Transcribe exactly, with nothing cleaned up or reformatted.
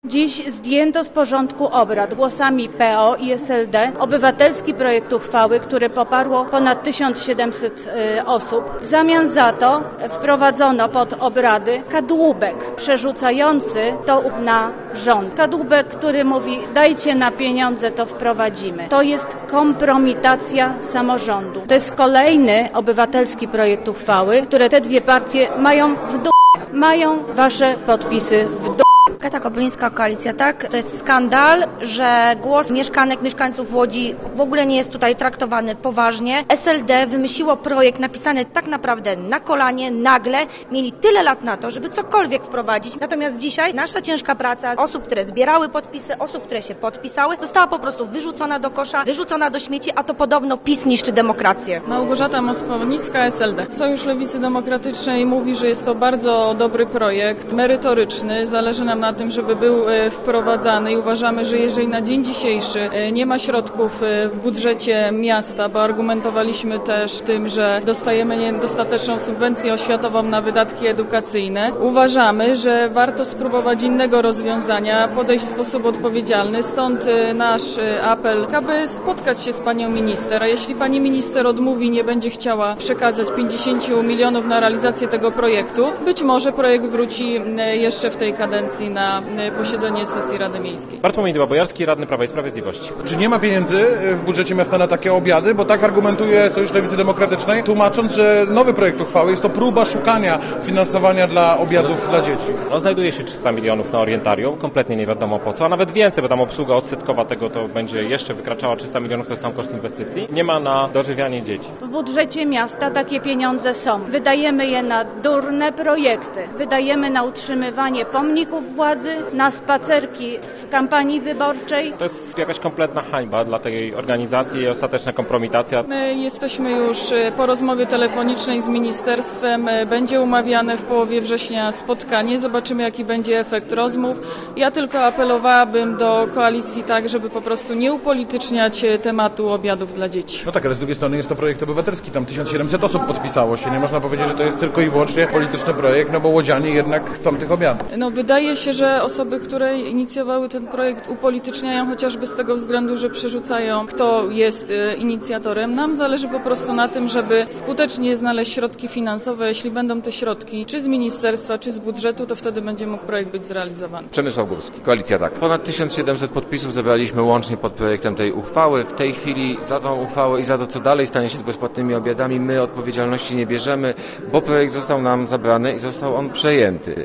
Dziś zdjęto z porządku obrad głosami P O i S L D obywatelski projekt uchwały, który poparło ponad tysiąc siedemset y, osób. W zamian za to wprowadzono pod obrady kadłubek przerzucający to na rząd. Kadłubek, który mówi: dajcie na pieniądze, to wprowadzimy. To jest kompromitacja samorządu. To jest kolejny obywatelski projekt uchwały, które te dwie partie mają w dół. Mają wasze podpisy w dół. Agata Kobylińska, Koalicja Tak. To jest skandal, że głos mieszkanek, mieszkańców Łodzi w ogóle nie jest tutaj traktowany poważnie. S L D wymyśliło projekt napisany tak naprawdę na kolanie, nagle. Mieli tyle lat na to, żeby cokolwiek wprowadzić. Natomiast dzisiaj nasza ciężka praca osób, które zbierały podpisy, osób, które się podpisały, została po prostu wyrzucona do kosza, wyrzucona do śmieci, a to podobno PiS niszczy demokrację. Małgorzata Moskwa-Wodnicka, S L D. Sojusz Lewicy Demokratycznej mówi, że jest to bardzo dobry projekt, merytoryczny. Zależy nam na tym, żeby był wprowadzany i uważamy, że jeżeli na dzień dzisiejszy nie ma środków w budżecie miasta, bo argumentowaliśmy też tym, że dostajemy niedostateczną subwencję oświatową na wydatki edukacyjne, uważamy, że warto spróbować innego rozwiązania, podejść w sposób odpowiedzialny. Stąd nasz apel, aby spotkać się z panią minister, a jeśli pani minister odmówi, nie będzie chciała przekazać pięćdziesiąt milionów na realizację tego projektu, być może projekt wróci jeszcze w tej kadencji na posiedzenie sesji Rady Miejskiej. Bartłomiej Dyba-Bojarski, radny Prawa i Sprawiedliwości. Czy nie ma pieniędzy w budżecie miasta na takie obiady? Bo tak argumentuje Sojusz Lewicy Demokratycznej, tłumacząc, że nowy projekt uchwały jest to próba szukania finansowania dla obiadów dla dzieci. No, znajduje się trzysta milionów na orientarium, kompletnie nie wiadomo po co, a nawet więcej, bo tam obsługa odsetkowa tego to będzie jeszcze wykraczała trzysta milionów, to jest sam koszt inwestycji. Nie ma na dożywianie dzieci. W budżecie miasta takie pieniądze są. Wydajemy je na durne projekty. Wydajemy na utrzymywanie pomników władzy, na spacerki w kampanii wyborczej. To jest jakaś kompletna hańba dla tej organizacji i ostateczna kompromitacja. My jesteśmy już po rozmowie telefonicznej z ministerstwem. Będzie umawiane w połowie września spotkanie. Zobaczymy, jaki będzie efekt rozmów. Ja tylko apelowałabym do koalicji tak, żeby po prostu nie upolityczniać tematu obiadów dla dzieci. No tak, ale z drugiej strony jest to projekt obywatelski. Tam tysiąc siedemset osób podpisało się. Nie można powiedzieć, że to jest tylko i wyłącznie polityczny projekt, no bo łodzianie jednak chcą tych obiadów. No wydaje się, że osoby, które inicjowały ten projekt, upolityczniają chociażby z tego względu, że przerzucają, kto jest inicjatorem. Nam zależy po prostu na tym, żeby skutecznie znaleźć środki finansowe. Jeśli będą te środki, czy z ministerstwa, czy z budżetu, to wtedy będzie mógł projekt być zrealizowany. Przemysław Górski, Koalicja Tak. Ponad tysiąc siedemset podpisów zebraliśmy łącznie pod projektem tej uchwały. W tej chwili za tą uchwałę i za to, co dalej stanie się z bezpłatnymi obiadami, my odpowiedzialności nie bierzemy, bo projekt został nam zabrany i został on przejęty.